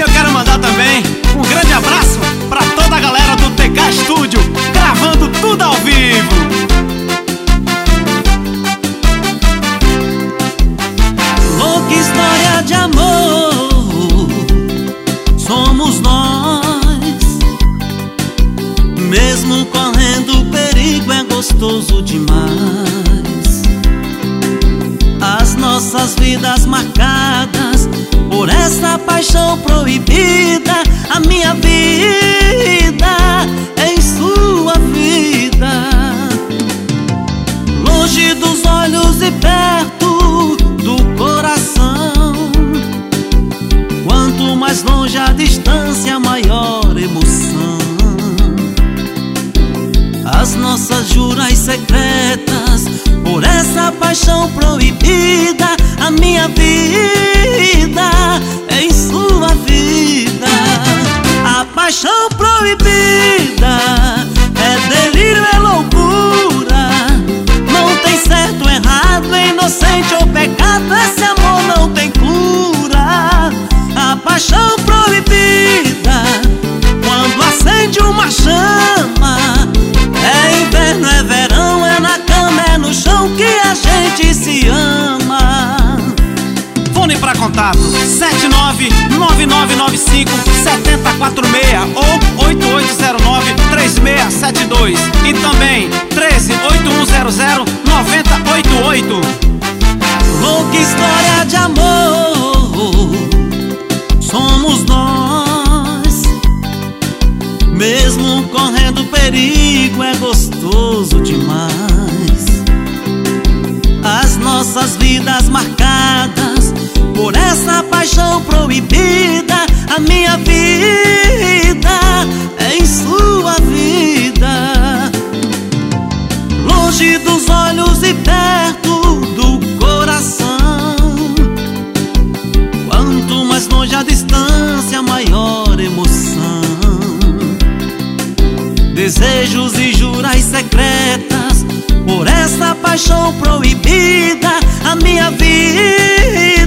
eu quero mandar também um grande abraço pra toda a galera do TK Studio, gravando tudo ao vivo. Louca história de amor somos nós, mesmo correndo perigo é gostoso demais. As nossas vidas marcadas por essa paixão proibida, a minha vida em sua vida, longe dos olhos e perto do coração. Quanto mais longe a distância, maior emoção. As nossas juras secretas por essa paixão proibida, a minha vida em sua vida. A paixão proibida é delírio, é loucura. Não tem certo ou errado, inocente ou pecado, esse amor não tem cura. A paixão proibida, quando acende uma chama, é inverno, é verão, é na cama, é no chão que a gente se ama. Fone pra contato 7999957046 ou 8809-3672 e também 138100-9088. Louca história de amor somos nós, mesmo correndo perigo é gostoso demais. As nossas vidas marcadas por essa paixão proibida, a minha vida em sua vida, longe dos olhos e perto do coração. Quanto mais longe a distância, maior emoção. Desejos e juras secretas por essa paixão proibida, a minha vida